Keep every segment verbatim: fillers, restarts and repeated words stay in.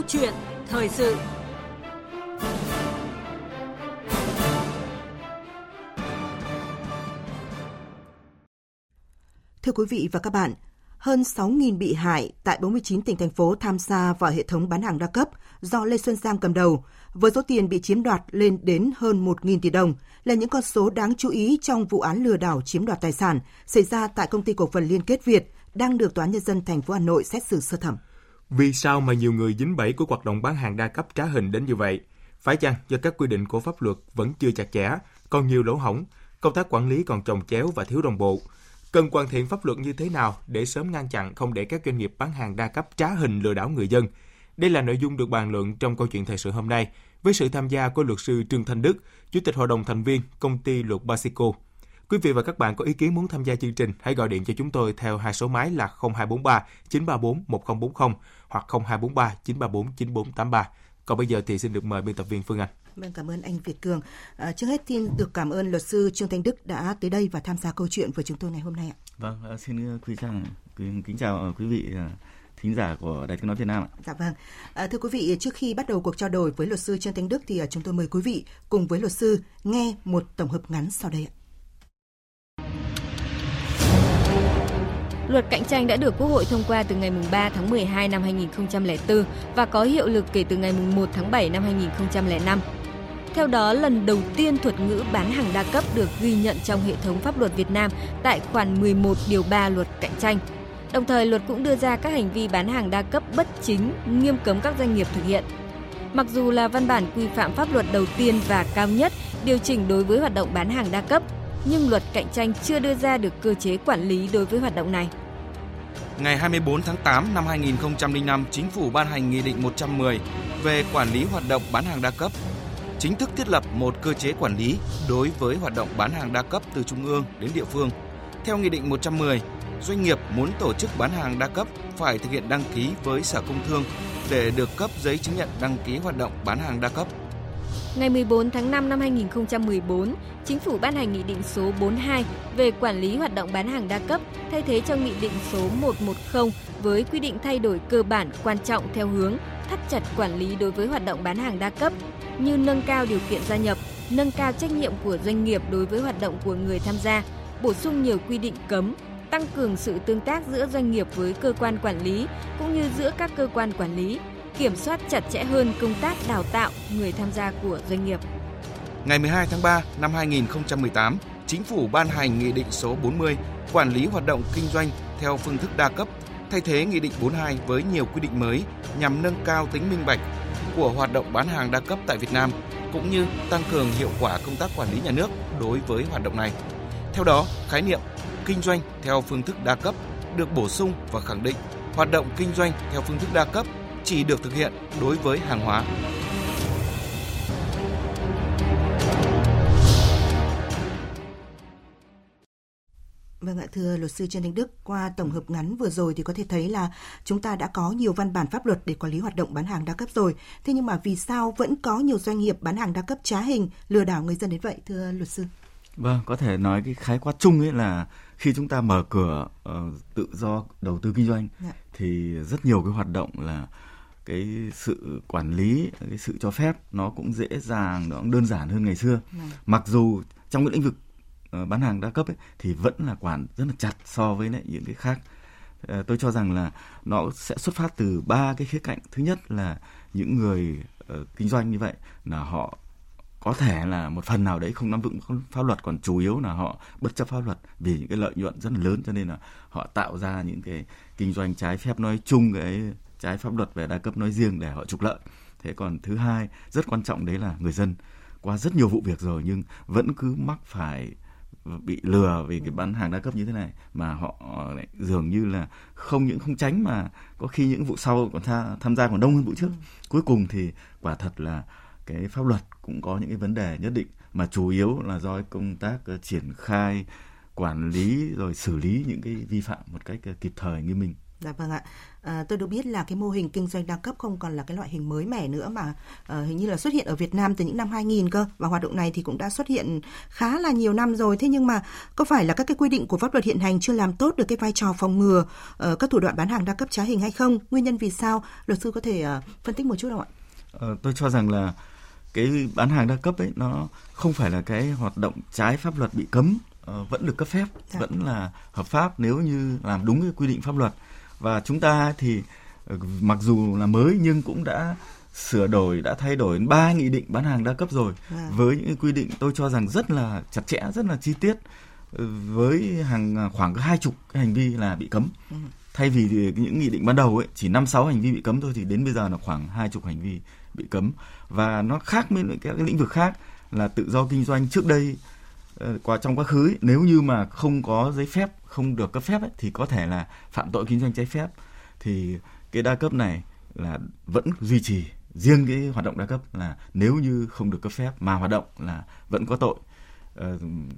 chuyện thời sự. Thưa quý vị và các bạn, hơn sáu nghìn bị hại tại bốn mươi chín tỉnh, thành phố tham gia vào hệ thống bán hàng đa cấp do Lê Xuân Giang cầm đầu, với số tiền bị chiếm đoạt lên đến hơn một nghìn tỷ đồng, là những con số đáng chú ý trong vụ án lừa đảo chiếm đoạt tài sản xảy ra tại Công ty Cổ phần Liên kết Việt, đang được Tòa án Nhân dân thành phố Hà Nội xét xử sơ thẩm. Vì sao mà nhiều người dính bẫy của hoạt động bán hàng đa cấp trá hình đến như vậy? Phải chăng do các quy định của pháp luật vẫn chưa chặt chẽ, còn nhiều lỗ hổng, công tác quản lý còn chồng chéo và thiếu đồng bộ? Cần hoàn thiện pháp luật như thế nào để sớm ngăn chặn không để các doanh nghiệp bán hàng đa cấp trá hình lừa đảo người dân? Đây là nội dung được bàn luận trong câu chuyện thời sự hôm nay với sự tham gia của luật sư Trương Thanh Đức, Chủ tịch Hội đồng thành viên Công ty Luật Basico. Quý vị và các bạn có ý kiến muốn tham gia chương trình, hãy gọi điện cho chúng tôi theo hai số máy là không hai bốn ba chín ba bốn một không bốn không hoặc không hai bốn ba chín ba bốn chín bốn tám ba. Còn bây giờ thì xin được mời biên tập viên Phương Anh. Vâng, cảm ơn anh Việt Cường. À, trước hết xin được cảm ơn luật sư Trương Thanh Đức đã tới đây và tham gia câu chuyện với chúng tôi ngày hôm nay ạ. Vâng, xin quý chào, kính chào quý vị thính giả của Đài Tiếng nói Việt Nam ạ. Dạ vâng. À, thưa quý vị, trước khi bắt đầu cuộc trao đổi với luật sư Trương Thanh Đức thì chúng tôi mời quý vị cùng với luật sư nghe một tổng hợp ngắn sau đây ạ. Luật cạnh tranh đã được Quốc hội thông qua từ ngày ba tháng mười hai năm hai nghìn không trăm lẻ bốn và có hiệu lực kể từ ngày một tháng bảy năm hai nghìn không trăm lẻ năm. Theo đó, lần đầu tiên thuật ngữ bán hàng đa cấp được ghi nhận trong hệ thống pháp luật Việt Nam tại khoản mười một điều ba Luật cạnh tranh. Đồng thời, luật cũng đưa ra các hành vi bán hàng đa cấp bất chính, nghiêm cấm các doanh nghiệp thực hiện. Mặc dù là văn bản quy phạm pháp luật đầu tiên và cao nhất điều chỉnh đối với hoạt động bán hàng đa cấp, nhưng luật cạnh tranh chưa đưa ra được cơ chế quản lý đối với hoạt động này. Ngày hai mươi bốn tháng tám năm hai nghìn không trăm lẻ năm, Chính phủ ban hành Nghị định một trăm mười về quản lý hoạt động bán hàng đa cấp, chính thức thiết lập một cơ chế quản lý đối với hoạt động bán hàng đa cấp từ trung ương đến địa phương. Theo Nghị định một trăm mười, doanh nghiệp muốn tổ chức bán hàng đa cấp phải thực hiện đăng ký với Sở Công Thương để được cấp giấy chứng nhận đăng ký hoạt động bán hàng đa cấp. Ngày mười bốn tháng năm năm hai nghìn không trăm mười bốn, Chính phủ ban hành Nghị định số bốn mươi hai về quản lý hoạt động bán hàng đa cấp, thay thế cho Nghị định số một trăm mười với quy định thay đổi cơ bản quan trọng theo hướng thắt chặt quản lý đối với hoạt động bán hàng đa cấp, như nâng cao điều kiện gia nhập, nâng cao trách nhiệm của doanh nghiệp đối với hoạt động của người tham gia, bổ sung nhiều quy định cấm, tăng cường sự tương tác giữa doanh nghiệp với cơ quan quản lý cũng như giữa các cơ quan quản lý, kiểm soát chặt chẽ hơn công tác đào tạo người tham gia của doanh nghiệp. Ngày mười hai tháng ba năm hai nghìn không trăm mười tám, Chính phủ ban hành Nghị định số bốn mươi quản lý hoạt động kinh doanh theo phương thức đa cấp, thay thế Nghị định bốn mươi hai với nhiều quy định mới nhằm nâng cao tính minh bạch của hoạt động bán hàng đa cấp tại Việt Nam, cũng như tăng cường hiệu quả công tác quản lý nhà nước đối với hoạt động này. Theo đó, khái niệm kinh doanh theo phương thức đa cấp được bổ sung và khẳng định hoạt động kinh doanh theo phương thức đa cấp chỉ được thực hiện đối với hàng hóa. Vâng ạ, thưa luật sư Trương Thanh Đức, qua tổng hợp ngắn vừa rồi thì có thể thấy là chúng ta đã có nhiều văn bản pháp luật để quản lý hoạt động bán hàng đa cấp rồi. Thế nhưng mà vì sao vẫn có nhiều doanh nghiệp bán hàng đa cấp trá hình, lừa đảo người dân đến vậy, thưa luật sư? Vâng, có thể nói cái khái quát chung ấy là khi chúng ta mở cửa uh, tự do đầu tư kinh doanh, dạ, thì rất nhiều cái hoạt động là cái sự quản lý, cái sự cho phép nó cũng dễ dàng, nó cũng đơn giản hơn ngày xưa. Dạ. Mặc dù trong cái lĩnh vực uh, bán hàng đa cấp ấy, thì vẫn là quản rất là chặt so với lại những cái khác. Uh, tôi cho rằng là nó sẽ xuất phát từ ba cái khía cạnh. Thứ nhất là những người uh, kinh doanh như vậy là họ có thể là một phần nào đấy không nắm vững pháp luật, còn chủ yếu là họ bất chấp pháp luật vì những cái lợi nhuận rất là lớn, cho nên là họ tạo ra những cái kinh doanh trái phép nói chung, cái trái pháp luật về đa cấp nói riêng để họ trục lợi. Thế còn thứ hai rất quan trọng đấy là người dân qua rất nhiều vụ việc rồi nhưng vẫn cứ mắc phải bị lừa vì cái bán hàng đa cấp như thế này, mà họ lại dường như là không những không tránh mà có khi những vụ sau còn tha, tham gia còn đông hơn vụ trước. Cuối cùng thì quả thật là cái pháp luật cũng có những cái vấn đề nhất định, mà chủ yếu là do công tác triển khai, quản lý rồi xử lý những cái vi phạm một cách kịp thời, nghiêm minh. Dạ vâng ạ. À, tôi được biết là cái mô hình kinh doanh đa cấp không còn là cái loại hình mới mẻ nữa mà uh, hình như là xuất hiện ở Việt Nam từ những năm hai nghìn cơ, và hoạt động này thì cũng đã xuất hiện khá là nhiều năm rồi. Thế nhưng mà có phải là các cái quy định của pháp luật hiện hành chưa làm tốt được cái vai trò phòng ngừa uh, các thủ đoạn bán hàng đa cấp trá hình hay không? Nguyên nhân vì sao? Luật sư có thể uh, phân tích một chút không ạ? Ờ, tôi cho rằng là cái bán hàng đa cấp ấy nó không phải là cái hoạt động trái pháp luật bị cấm, uh, vẫn được cấp phép, dạ. vẫn là hợp pháp nếu như làm đúng cái quy định pháp luật. Và chúng ta thì mặc dù là mới nhưng cũng đã sửa đổi, đã thay đổi ba nghị định bán hàng đa cấp rồi, à. với những quy định tôi cho rằng rất là chặt chẽ, rất là chi tiết, với hàng khoảng hai chục hành vi là bị cấm. Ừ. Thay vì thì những nghị định ban đầu ấy chỉ năm sáu hành vi bị cấm thôi, thì đến bây giờ là khoảng hai chục hành vi bị cấm. Và nó khác với các cái lĩnh vực khác là tự do kinh doanh trước đây. Qua trong quá khứ ấy, nếu như mà không có giấy phép, không được cấp phép ấy, thì có thể là phạm tội kinh doanh trái phép. Thì cái đa cấp này là vẫn duy trì, riêng cái hoạt động đa cấp là nếu như không được cấp phép mà hoạt động là vẫn có tội. Ờ,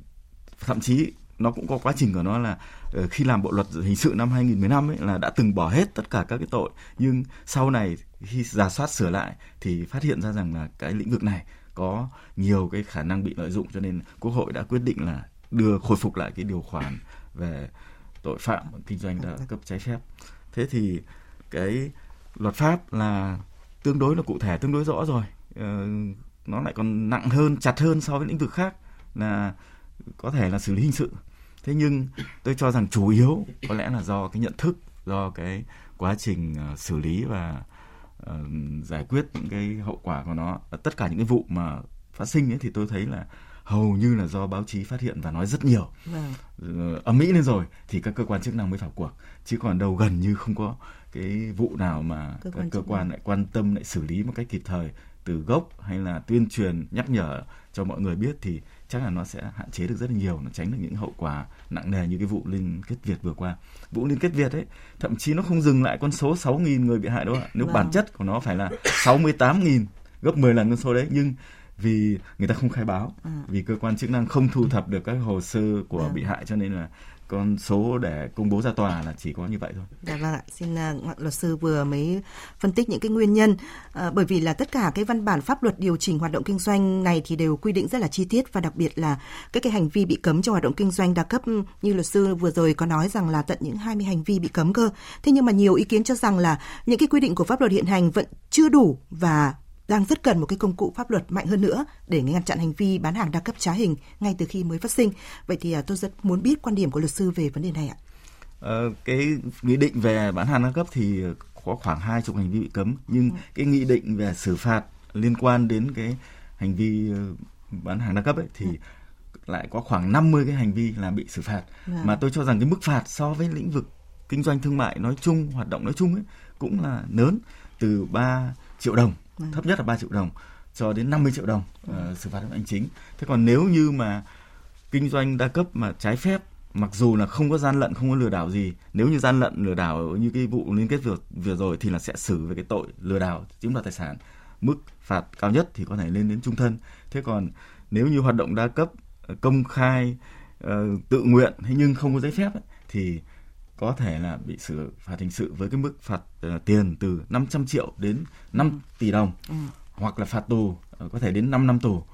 thậm chí nó cũng có quá trình của nó là uh, khi làm bộ luật hình sự năm hai nghìn không trăm mười lăm ấy là đã từng bỏ hết tất cả các cái tội, nhưng sau này khi rà soát sửa lại thì phát hiện ra rằng là cái lĩnh vực này có nhiều cái khả năng bị lợi dụng, cho nên Quốc hội đã quyết định là đưa khôi phục lại cái điều khoản về tội phạm kinh doanh đa cấp trái phép. Thế thì cái luật pháp là tương đối là cụ thể, tương đối rõ rồi. Ờ, nó lại còn nặng hơn, chặt hơn so với lĩnh vực khác là có thể là xử lý hình sự. Thế nhưng tôi cho rằng chủ yếu có lẽ là do cái nhận thức, do cái quá trình uh, xử lý và uh, giải quyết những cái hậu quả của nó. Tất cả những cái vụ mà phát sinh ấy thì tôi thấy là hầu như là do báo chí phát hiện và nói rất nhiều. Vâng. Ầm ĩ lên rồi thì các cơ quan chức năng mới vào cuộc. Chứ còn đâu gần như không có cái vụ nào mà cơ quan các cơ quan lại quan tâm, lại xử lý một cách kịp thời từ gốc, hay là tuyên truyền nhắc nhở cho mọi người biết, thì chắc là nó sẽ hạn chế được rất là nhiều, nó tránh được những hậu quả nặng nề như cái vụ Liên Kết Việt vừa qua. Vụ Liên Kết Việt ấy, thậm chí nó không dừng lại con số sáu nghìn người bị hại đâu ạ. Nếu vâng. bản chất của nó phải là sáu mươi tám nghìn, gấp mười lần con số đấy, nhưng vì người ta không khai báo, à. vì cơ quan chức năng không thu thập được các hồ sơ của à. bị hại, cho nên là con số để công bố ra tòa là chỉ có như vậy thôi. Dạ vâng ạ, xin uh, luật sư vừa mới phân tích những cái nguyên nhân, uh, bởi vì là tất cả cái văn bản pháp luật điều chỉnh hoạt động kinh doanh này thì đều quy định rất là chi tiết, và đặc biệt là các cái hành vi bị cấm trong hoạt động kinh doanh đa cấp, như luật sư vừa rồi có nói rằng là tận những hai mươi hành vi bị cấm cơ. Thế nhưng mà nhiều ý kiến cho rằng là những cái quy định của pháp luật hiện hành vẫn chưa đủ và đang rất cần một cái công cụ pháp luật mạnh hơn nữa để ngăn chặn hành vi bán hàng đa cấp trá hình ngay từ khi mới phát sinh. Vậy thì tôi rất muốn biết quan điểm của luật sư về vấn đề này ạ. Ờ, cái nghị định về bán hàng đa cấp thì có khoảng hai chục hành vi bị cấm, nhưng ừ. cái nghị định về xử phạt liên quan đến cái hành vi bán hàng đa cấp ấy thì ừ. lại có khoảng năm mươi cái hành vi là bị xử phạt. Ừ. Mà tôi cho rằng cái mức phạt so với lĩnh vực kinh doanh thương mại nói chung, hoạt động nói chung ấy cũng là lớn, từ ba triệu đồng, ừ. thấp nhất là ba triệu đồng cho đến năm mươi triệu đồng ừ. uh, xử phạt hành chính. Thế còn nếu như mà kinh doanh đa cấp mà trái phép, mặc dù là không có gian lận, không có lừa đảo gì, nếu như gian lận lừa đảo như cái vụ Liên Kết vừa, vừa rồi thì là sẽ xử về cái tội lừa đảo chiếm đoạt tài sản, mức phạt cao nhất thì có thể lên đến chung thân. Thế còn nếu như hoạt động đa cấp công khai, uh, tự nguyện hay nhưng không có giấy phép ấy, thì có thể là bị xử phạt hình sự với cái mức phạt uh, tiền từ năm trăm triệu đến năm ừ. tỷ đồng, ừ. hoặc là phạt tù uh, có thể đến năm năm tù.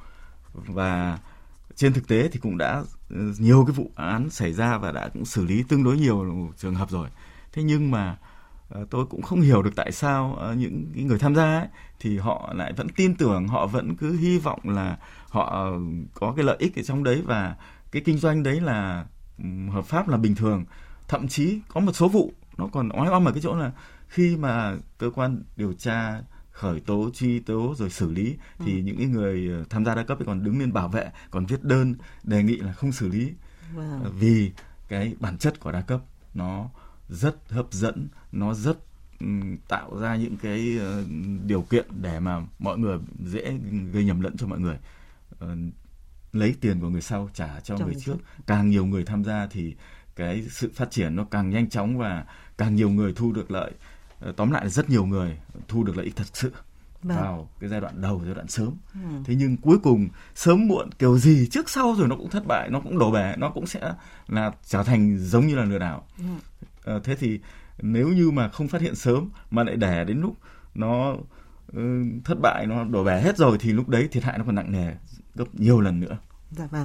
Và trên thực tế thì cũng đã nhiều cái vụ án xảy ra và đã cũng xử lý tương đối nhiều trường hợp rồi. Thế nhưng mà uh, tôi cũng không hiểu được tại sao uh, những cái người tham gia ấy, thì họ lại vẫn tin tưởng, họ vẫn cứ hy vọng là họ uh, có cái lợi ích ở trong đấy và cái kinh doanh đấy là um, hợp pháp, là bình thường. Thậm chí có một số vụ nó còn oái oăm ở cái chỗ là khi mà cơ quan điều tra khởi tố, truy tố rồi xử lý thì ừ. những cái người tham gia đa cấp còn đứng lên bảo vệ, còn viết đơn đề nghị là không xử lý. Wow. Vì cái bản chất của đa cấp nó rất hấp dẫn, nó rất um, tạo ra những cái uh, điều kiện để mà mọi người dễ gây nhầm lẫn cho mọi người. Uh, lấy tiền của người sau trả cho Trong người trước. Trước. Càng nhiều người tham gia thì cái sự phát triển nó càng nhanh chóng và càng nhiều người thu được lợi. Tóm lại là rất nhiều người thu được lợi ích thật sự vâng. vào cái giai đoạn đầu, giai đoạn sớm. Ừ. Thế nhưng cuối cùng sớm muộn kiểu gì trước sau rồi nó cũng thất bại, nó cũng đổ bể, nó cũng sẽ là trở thành giống như là lừa đảo. Ừ. À, thế thì nếu như mà không phát hiện sớm mà lại để đến lúc nó uh, thất bại, nó đổ bể hết rồi thì lúc đấy thiệt hại nó còn nặng nề gấp nhiều lần nữa. Dạ vâng.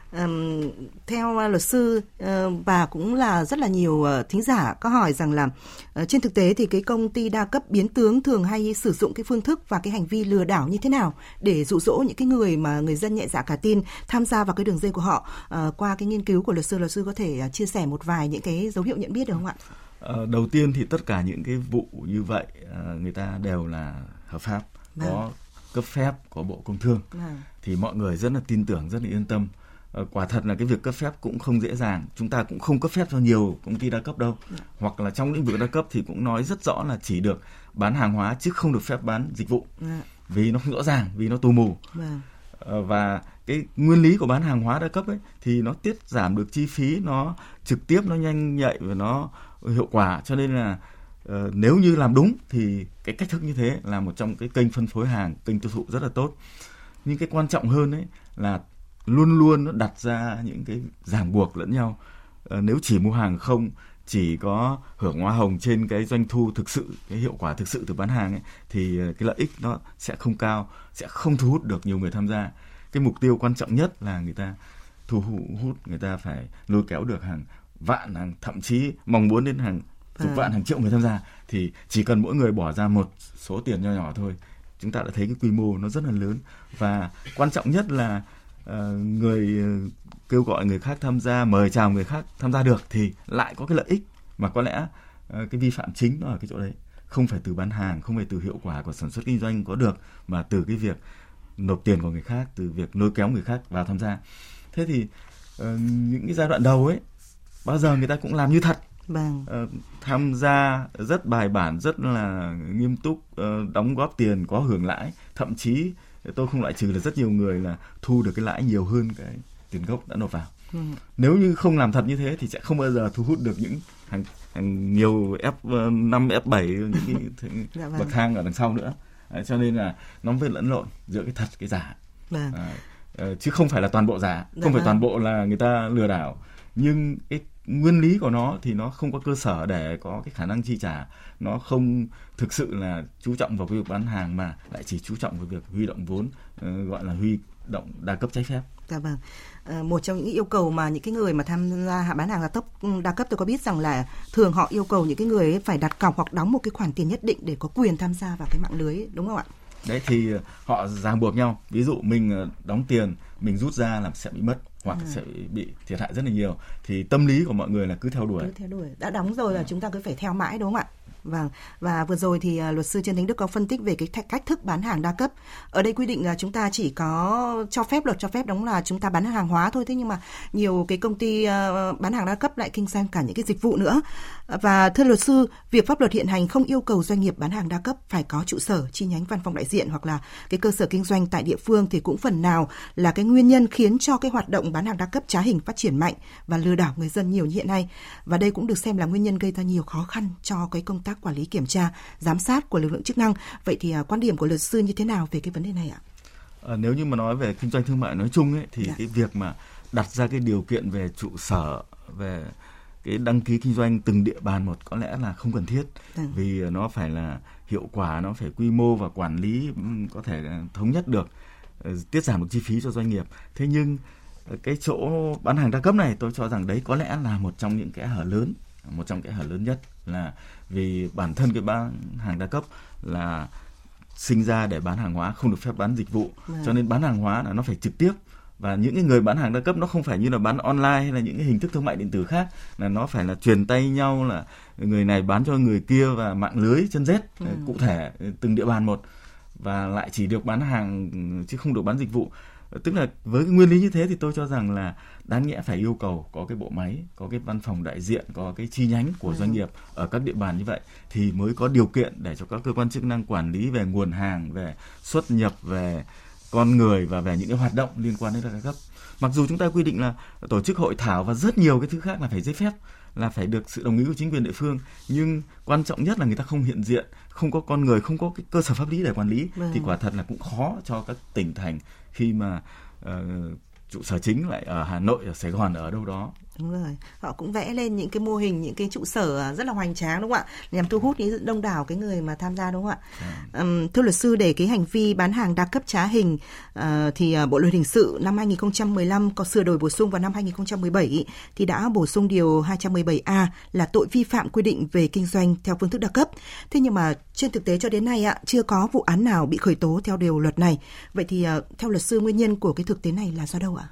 Um, theo luật sư uh, và cũng là rất là nhiều uh, thính giả có hỏi rằng là uh, trên thực tế thì cái công ty đa cấp biến tướng thường hay sử dụng cái phương thức và cái hành vi lừa đảo như thế nào để dụ dỗ những cái người mà người dân nhẹ dạ cả tin tham gia vào cái đường dây của họ. Uh, qua cái nghiên cứu của luật sư, luật sư có thể uh, chia sẻ một vài những cái dấu hiệu nhận biết được không ạ? Uh, đầu tiên thì tất cả những cái vụ như vậy uh, người ta đều là hợp pháp, à. có cấp phép, có Bộ Công Thương, à. thì mọi người rất là tin tưởng, rất là yên tâm. Quả thật là cái việc cấp phép cũng không dễ dàng. Chúng ta cũng không cấp phép cho nhiều công ty đa cấp đâu. Dạ. Hoặc là trong lĩnh vực đa cấp thì cũng nói rất rõ là chỉ được bán hàng hóa chứ không được phép bán dịch vụ. Dạ. Vì nó không rõ ràng, vì nó tù mù. Dạ. Và cái nguyên lý của bán hàng hóa đa cấp ấy thì nó tiết giảm được chi phí, nó trực tiếp, nó nhanh nhạy và nó hiệu quả. Cho nên là uh, nếu như làm đúng thì cái cách thức như thế là một trong cái kênh phân phối hàng, kênh tiêu thụ rất là tốt. Nhưng cái quan trọng hơn ấy là luôn luôn nó đặt ra những cái ràng buộc lẫn nhau. À, nếu chỉ mua hàng không, chỉ có hưởng hoa hồng trên cái doanh thu thực sự, cái hiệu quả thực sự từ bán hàng ấy, thì cái lợi ích nó sẽ không cao, sẽ không thu hút được nhiều người tham gia. Cái mục tiêu quan trọng nhất là người ta thu hút, người ta phải lôi kéo được hàng vạn, hàng thậm chí mong muốn đến hàng chục vạn, hàng triệu người tham gia. Thì chỉ cần mỗi người bỏ ra một số tiền nho nhỏ thôi, chúng ta đã thấy cái quy mô nó rất là lớn. Và quan trọng nhất là Uh, người uh, kêu gọi người khác tham gia, mời chào người khác tham gia được thì lại có cái lợi ích, mà có lẽ uh, cái vi phạm chính nó ở cái chỗ đấy, không phải từ bán hàng, không phải từ hiệu quả của sản xuất kinh doanh có được, mà từ cái việc nộp tiền của người khác, từ việc lôi kéo người khác vào tham gia. Thế thì uh, những cái giai đoạn đầu ấy bao giờ người ta cũng làm như thật. Vâng. Uh, tham gia rất bài bản, rất là nghiêm túc, uh, đóng góp tiền, có hưởng lãi, thậm chí tôi không loại trừ là rất nhiều người là thu được cái lãi nhiều hơn cái tiền gốc đã nộp vào. Ừ. Nếu như không làm thật như thế thì sẽ không bao giờ thu hút được những hàng, hàng nhiều ép năm, ép bảy, những cái dạ vâng. bậc thang ở đằng sau nữa. À, cho nên là nó phải lẫn lộn giữa cái thật cái giả. Vâng. À, chứ không phải là toàn bộ giả, dạ không phải vâng. toàn bộ là người ta lừa đảo. Nhưng cái nguyên lý của nó thì nó không có cơ sở để có cái khả năng chi trả, nó không thực sự là chú trọng vào việc bán hàng mà lại chỉ chú trọng vào việc huy động vốn, uh, gọi là huy động đa cấp trái phép. Dạ vâng. À, một trong những yêu cầu mà những cái người mà tham gia bán hàng đa cấp, đa cấp tôi có biết rằng là thường họ yêu cầu những cái người ấy phải đặt cọc hoặc đóng một cái khoản tiền nhất định để có quyền tham gia vào cái mạng lưới, đúng không ạ? Đấy thì họ ràng buộc nhau. Ví dụ mình đóng tiền, mình rút ra là sẽ bị mất hoặc à. sẽ bị thiệt hại rất là nhiều. Thì tâm lý của mọi người là cứ theo đuổi. Cứ theo đuổi. Đã đóng rồi là à. chúng ta cứ phải theo mãi, đúng không ạ? Vâng. Và vừa rồi thì uh, luật sư Trần Thanh Đức có phân tích về cái th- cách thức bán hàng đa cấp. Ở đây quy định là chúng ta chỉ có cho phép, luật cho phép đúng là chúng ta bán hàng hóa thôi. Thế nhưng mà nhiều cái công ty uh, bán hàng đa cấp lại kinh doanh cả những cái dịch vụ nữa. Và thưa luật sư, việc pháp luật hiện hành không yêu cầu doanh nghiệp bán hàng đa cấp phải có trụ sở, chi nhánh, văn phòng đại diện hoặc là cái cơ sở kinh doanh tại địa phương thì cũng phần nào là cái nguyên nhân khiến cho cái hoạt động bán hàng đa cấp trá hình phát triển mạnh và lừa đảo người dân nhiều như hiện nay. Và đây cũng được xem là nguyên nhân gây ra nhiều khó khăn cho cái công tác quản lý kiểm tra, giám sát của lực lượng chức năng. Vậy thì uh, quan điểm của luật sư như thế nào về cái vấn đề này ạ? À, nếu như mà nói về kinh doanh thương mại nói chung ấy, thì dạ. cái việc mà đặt ra cái điều kiện về trụ sở, về cái đăng ký kinh doanh từng địa bàn một có lẽ là không cần thiết. dạ. Vì nó phải là hiệu quả, nó phải quy mô và quản lý có thể thống nhất được, tiết giảm được chi phí cho doanh nghiệp. Thế nhưng cái chỗ bán hàng đa cấp này tôi cho rằng đấy có lẽ là một trong những cái hở lớn, một trong cái hở lớn nhất, là vì bản thân cái bán hàng đa cấp là sinh ra để bán hàng hóa, không được phép bán dịch vụ. à. Cho nên bán hàng hóa là nó phải trực tiếp, và những cái người bán hàng đa cấp nó không phải như là bán online hay là những cái hình thức thương mại điện tử khác, là nó phải là truyền tay nhau, là người này bán cho người kia và mạng lưới chân rết, à. cụ thể từng địa bàn một, và lại chỉ được bán hàng chứ không được bán dịch vụ. Tức là với cái nguyên lý như thế thì tôi cho rằng là đáng nhẽ phải yêu cầu có cái bộ máy, có cái văn phòng đại diện, có cái chi nhánh của doanh nghiệp ở các địa bàn như vậy thì mới có điều kiện để cho các cơ quan chức năng quản lý về nguồn hàng, về xuất nhập, về con người và về những cái hoạt động liên quan đến đa cấp. Mặc dù chúng ta quy định là tổ chức hội thảo và rất nhiều cái thứ khác là phải giấy phép, là phải được sự đồng ý của chính quyền địa phương, nhưng quan trọng nhất là người ta không hiện diện, không có con người, không có cái cơ sở pháp lý để quản lý, vâng. thì quả thật là cũng khó cho các tỉnh thành khi mà uh, trụ sở chính lại ở Hà Nội, ở Sài Gòn, ở đâu đó, Đúng rồi, họ cũng vẽ lên những cái mô hình, những cái trụ sở rất là hoành tráng, đúng không ạ, nhằm thu hút những đông đảo cái người mà tham gia, đúng không ạ? À. Um, thưa luật sư, để cái hành vi bán hàng đa cấp trá hình uh, thì uh, Bộ luật hình sự năm hai không một lăm có sửa đổi bổ sung vào năm hai không một bảy thì đã bổ sung điều hai trăm mười bảy A là tội vi phạm quy định về kinh doanh theo phương thức đa cấp. Thế nhưng mà trên thực tế cho đến nay ạ, chưa có vụ án nào bị khởi tố theo điều luật này. Vậy thì uh, theo luật sư, nguyên nhân của cái thực tế này là do đâu ạ?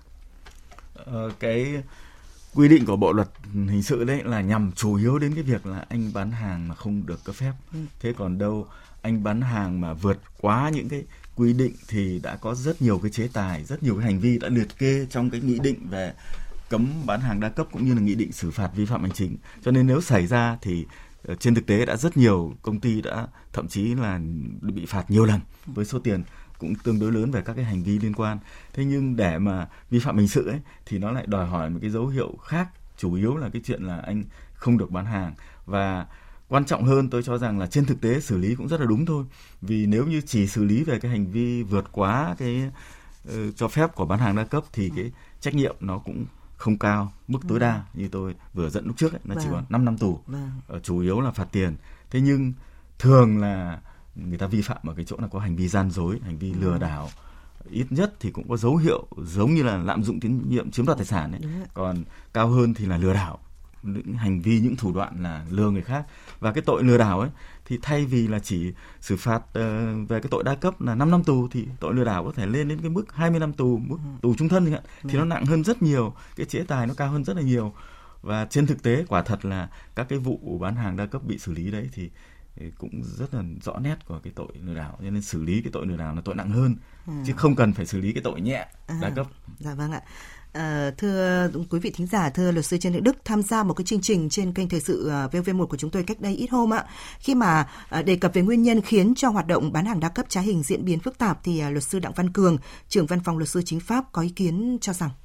Uh, cái quy định của Bộ luật hình sự đấy là nhằm chủ yếu đến cái việc là anh bán hàng mà không được cấp phép. Ừ. Thế còn đâu anh bán hàng mà vượt quá những cái quy định thì đã có rất nhiều cái chế tài, rất nhiều cái hành vi đã liệt kê trong cái nghị định về cấm bán hàng đa cấp cũng như là nghị định xử phạt vi phạm hành chính. Cho nên nếu xảy ra thì trên thực tế đã rất nhiều công ty đã thậm chí là bị phạt nhiều lần với số tiền cũng tương đối lớn về các cái hành vi liên quan. Thế nhưng để mà vi phạm hình sự ấy thì nó lại đòi hỏi một cái dấu hiệu khác, chủ yếu là cái chuyện là anh không được bán hàng. Và quan trọng hơn tôi cho rằng là trên thực tế xử lý cũng rất là đúng thôi. Vì nếu như chỉ xử lý về cái hành vi vượt quá cái uh, cho phép của bán hàng đa cấp thì cái trách nhiệm nó cũng không cao, mức tối đa như tôi vừa dẫn lúc trước ấy, nó chỉ còn năm năm tù, uh, chủ yếu là phạt tiền. Thế nhưng thường là người ta vi phạm ở cái chỗ là có hành vi gian dối, hành vi lừa đảo, ít nhất thì cũng có dấu hiệu giống như là lạm dụng tín nhiệm chiếm đoạt tài sản ấy. Còn cao hơn thì là lừa đảo, những hành vi, những thủ đoạn là lừa người khác. Và cái tội lừa đảo ấy thì thay vì là chỉ xử phạt uh, về cái tội đa cấp là năm năm tù thì tội lừa đảo có thể lên đến cái mức hai mươi năm tù, mức tù trung thân chẳng hạn, thì nó nặng hơn rất nhiều, cái chế tài nó cao hơn rất là nhiều. Và trên thực tế quả thật là các cái vụ bán hàng đa cấp bị xử lý đấy thì cũng rất là rõ nét của cái tội lừa đảo, cho nên xử lý cái tội lừa đảo là tội nặng hơn, à. chứ không cần phải xử lý cái tội nhẹ đa cấp. À, dạ vâng ạ. À, thưa quý vị thính giả, thưa luật sư Trần Hữu Đức tham gia một cái chương trình trên kênh thời sự vê o vê một của chúng tôi cách đây ít hôm ạ. Khi mà đề cập về nguyên nhân khiến cho hoạt động bán hàng đa cấp trá hình diễn biến phức tạp thì luật sư Đặng Văn Cường, trưởng văn phòng luật sư chính pháp có ý kiến cho rằng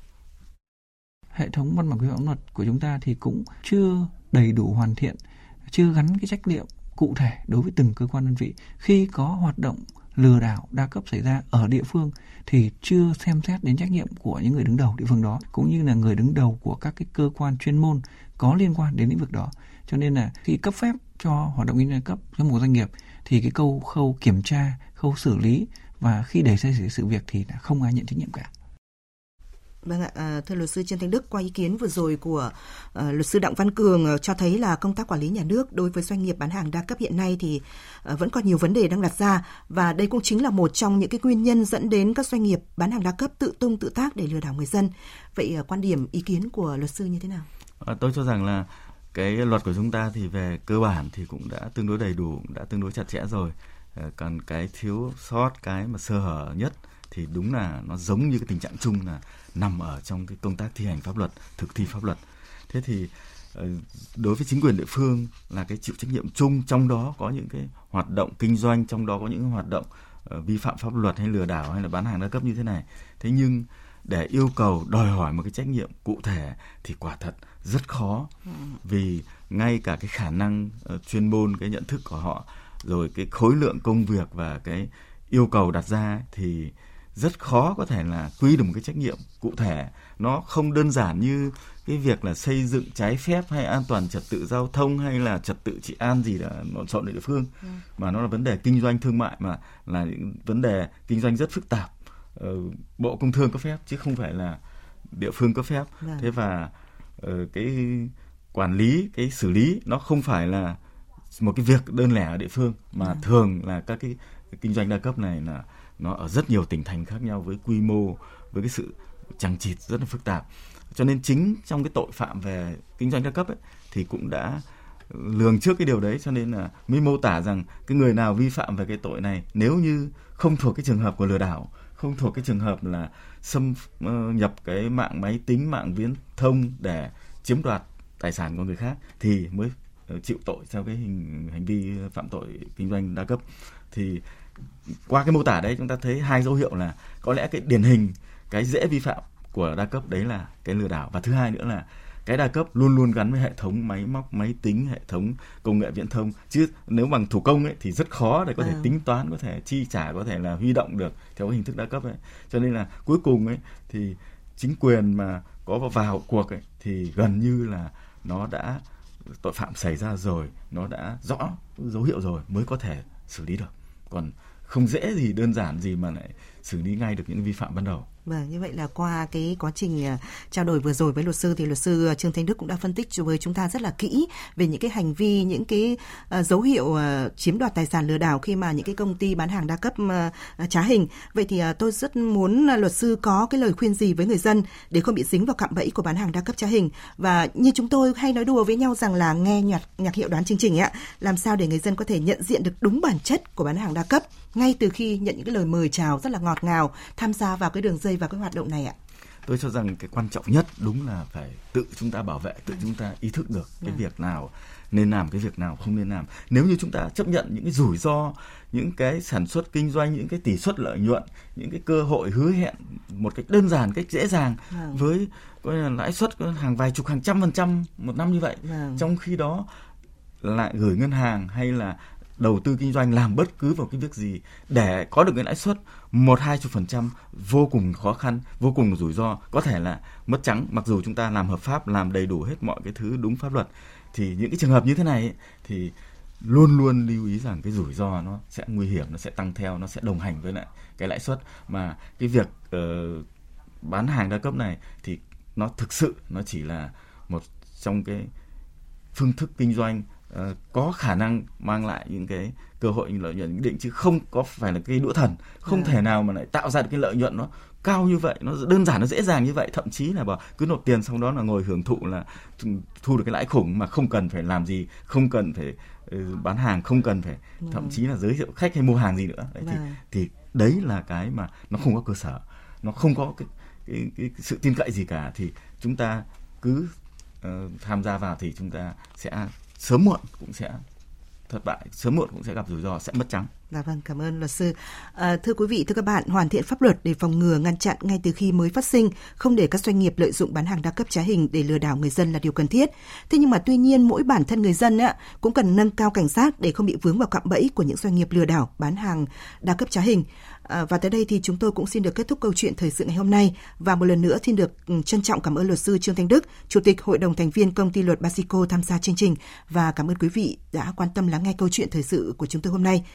hệ thống văn bản quy phạm luật của chúng ta thì cũng chưa đầy đủ hoàn thiện, chưa gắn cái trách nhiệm cụ thể đối với từng cơ quan đơn vị. Khi có hoạt động lừa đảo đa cấp xảy ra ở địa phương thì chưa xem xét đến trách nhiệm của những người đứng đầu địa phương đó, cũng như là người đứng đầu của các cái cơ quan chuyên môn có liên quan đến lĩnh vực đó. Cho nên là khi cấp phép cho hoạt động kinh doanh cấp cho một doanh nghiệp thì cái câu khâu kiểm tra, khâu xử lý và khi để xảy ra sự việc thì là không ai nhận trách nhiệm cả. Vâng ạ, à, thưa luật sư Trần Thanh Đức, qua ý kiến vừa rồi của uh, luật sư Đặng Văn Cường uh, cho thấy là công tác quản lý nhà nước đối với doanh nghiệp bán hàng đa cấp hiện nay thì uh, vẫn còn nhiều vấn đề đang đặt ra, và đây cũng chính là một trong những cái nguyên nhân dẫn đến các doanh nghiệp bán hàng đa cấp tự tung tự tác để lừa đảo người dân. Vậy uh, quan điểm, ý kiến của luật sư như thế nào? À, tôi cho rằng là cái luật của chúng ta thì về cơ bản thì cũng đã tương đối đầy đủ, đã tương đối chặt chẽ rồi. À, còn cái thiếu sót, cái mà sơ hở nhất thì đúng là nó giống như cái tình trạng chung là nằm ở trong cái công tác thi hành pháp luật, thực thi pháp luật. Thế thì đối với chính quyền địa phương là cái chịu trách nhiệm chung, trong đó có những cái hoạt động kinh doanh, trong đó có những hoạt động vi phạm pháp luật hay lừa đảo hay là bán hàng đa cấp như thế này. Thế nhưng để yêu cầu đòi hỏi một cái trách nhiệm cụ thể thì quả thật rất khó, vì ngay cả cái khả năng uh, chuyên môn, cái nhận thức của họ, rồi cái khối lượng công việc và cái yêu cầu đặt ra thì rất khó có thể là quy được một cái trách nhiệm cụ thể. Nó không đơn giản như cái việc là xây dựng trái phép hay an toàn trật tự giao thông hay là trật tự trị an gì là lộn xộn ở địa phương, ừ. mà nó là vấn đề kinh doanh thương mại, mà là những vấn đề kinh doanh rất phức tạp. Ờ, Bộ Công Thương có phép chứ không phải là địa phương có phép. Vâng. Thế và uh, cái quản lý, cái xử lý nó không phải là một cái việc đơn lẻ ở địa phương, mà vâng. thường là các cái, cái kinh doanh đa cấp này là nó ở rất nhiều tỉnh thành khác nhau, với quy mô, với cái sự chằng chịt rất là phức tạp. Cho nên chính trong cái tội phạm về kinh doanh đa cấp ấy, thì cũng đã lường trước cái điều đấy, cho nên là mới mô tả rằng cái người nào vi phạm về cái tội này, nếu như không thuộc cái trường hợp của lừa đảo, không thuộc cái trường hợp là xâm uh, nhập cái mạng máy tính, mạng viễn thông để chiếm đoạt tài sản của người khác, thì mới uh, chịu tội theo cái hình, hành vi phạm tội kinh doanh đa cấp. Thì qua cái mô tả đấy chúng ta thấy hai dấu hiệu là có lẽ cái điển hình, cái dễ vi phạm của đa cấp đấy là cái lừa đảo, và thứ hai nữa là cái đa cấp luôn luôn gắn với hệ thống máy móc, máy tính, hệ thống công nghệ viễn thông, chứ nếu bằng thủ công ấy thì rất khó để có thể à. tính toán, có thể chi trả, có thể là huy động được theo cái hình thức đa cấp ấy. Cho nên là cuối cùng ấy thì chính quyền mà có vào cuộc ấy, thì gần như là nó đã tội phạm xảy ra rồi, nó đã rõ dấu hiệu rồi mới có thể xử lý được. Còn không dễ gì, đơn giản gì mà lại xử lý ngay được những vi phạm ban đầu. Vâng, như vậy là qua cái quá trình trao đổi vừa rồi với luật sư thì luật sư Trương Thanh Đức cũng đã phân tích với chúng ta rất là kỹ về những cái hành vi, những cái uh, dấu hiệu uh, chiếm đoạt tài sản lừa đảo khi mà những cái công ty bán hàng đa cấp uh, trá hình. Vậy thì uh, tôi rất muốn uh, luật sư có cái lời khuyên gì với người dân để không bị dính vào cạm bẫy của bán hàng đa cấp trá hình. Và như chúng tôi hay nói đùa với nhau rằng là nghe nhạc, nhạc hiệu đoán chương trình ạ, làm sao để người dân có thể nhận diện được đúng bản chất của bán hàng đa cấp ngay từ khi nhận những cái lời mời chào rất là ngọt ngào tham gia vào cái đường dây và cái hoạt động này ạ? Tôi cho rằng cái quan trọng nhất đúng là phải tự chúng ta bảo vệ, tự chúng ta ý thức được cái à. việc nào nên làm, cái việc nào không nên làm. Nếu như chúng ta chấp nhận những cái rủi ro, những cái sản xuất kinh doanh, những cái tỷ suất lợi nhuận, những cái cơ hội hứa hẹn một cách đơn giản, cách dễ dàng à. với coi là lãi suất hàng vài chục, hàng trăm phần trăm một năm như vậy, à. trong khi đó lại gửi ngân hàng hay là đầu tư kinh doanh, làm bất cứ vào cái việc gì để có được cái lãi suất một hai chục phần trăm vô cùng khó khăn, vô cùng rủi ro, có thể là mất trắng. Mặc dù chúng ta làm hợp pháp, làm đầy đủ hết mọi cái thứ đúng pháp luật, thì những cái trường hợp như thế này ấy, thì luôn luôn lưu ý rằng cái rủi ro nó sẽ nguy hiểm, nó sẽ tăng theo, nó sẽ đồng hành với lại cái lãi suất. Mà cái việc uh, bán hàng đa cấp này thì nó thực sự nó chỉ là một trong cái phương thức kinh doanh Uh, có khả năng mang lại những cái cơ hội lợi nhuận nhất định, chứ không có phải là cái đũa thần, không yeah. thể nào mà lại tạo ra được cái lợi nhuận nó cao như vậy, nó đơn giản, nó dễ dàng như vậy. Thậm chí là bảo cứ nộp tiền xong đó là ngồi hưởng thụ là thu được cái lãi khủng mà không cần phải làm gì, không cần phải uh, bán hàng, không cần phải yeah. thậm chí là giới thiệu khách hay mua hàng gì nữa. Đấy, yeah. thì, thì đấy là cái mà nó không có cơ sở, nó không có cái, cái, cái sự tin cậy gì cả. Thì chúng ta cứ uh, tham gia vào thì chúng ta sẽ sớm muộn cũng sẽ thất bại, sớm muộn cũng sẽ gặp rủi ro, sẽ mất trắng. Dạ vâng, cảm ơn luật sư. À, thưa quý vị, thưa các bạn, hoàn thiện pháp luật để phòng ngừa, ngăn chặn ngay từ khi mới phát sinh, không để các doanh nghiệp lợi dụng bán hàng đa cấp trá hình để lừa đảo người dân là điều cần thiết. Thế nhưng mà tuy nhiên mỗi bản thân người dân á, cũng cần nâng cao cảnh giác để không bị vướng vào cạm bẫy của những doanh nghiệp lừa đảo bán hàng đa cấp trá hình. À, và tới đây thì chúng tôi cũng xin được kết thúc câu chuyện thời sự ngày hôm nay, và một lần nữa xin được trân trọng cảm ơn luật sư Trương Thanh Đức, Chủ tịch Hội đồng thành viên Công ty Luật Basico tham gia chương trình, và cảm ơn quý vị đã quan tâm lắng nghe câu chuyện thời sự của chúng tôi hôm nay.